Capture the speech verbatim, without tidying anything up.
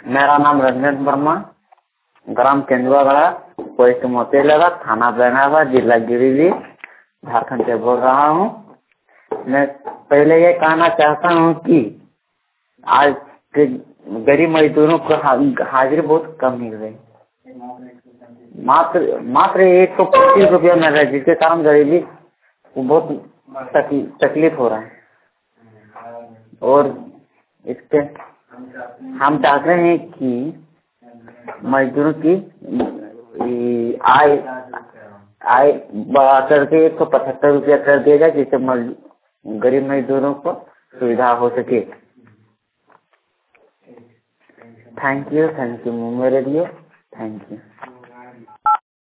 मेरा नाम रंजन वर्मा, ग्राम केंदुआगढ़ा, पोस्ट मोतीलगा, थाना बेनावा, जिला गिरिडीह, झारखंड से बोल रहा हूँ। मैं पहले ये कहना चाहता हूँ कि आज के गरीब मजदूरों को हाजिरी बहुत कम मिल रही, मात्र मात्र एक सौ पच्चीस रुपया मिल रहा है, जिसके कारण गरीबी को बहुत तकलीफ हो रहा है। और इसके हम चाहते हैं कि मजदूरों की आय आय बढ़ा करके एक सौ पचहत्तर रुपया कर दिया जाए, जिससे गरीब मजदूरों को सुविधा हो सके। थैंक यू थैंक यू मेरे लिए थैंक यू।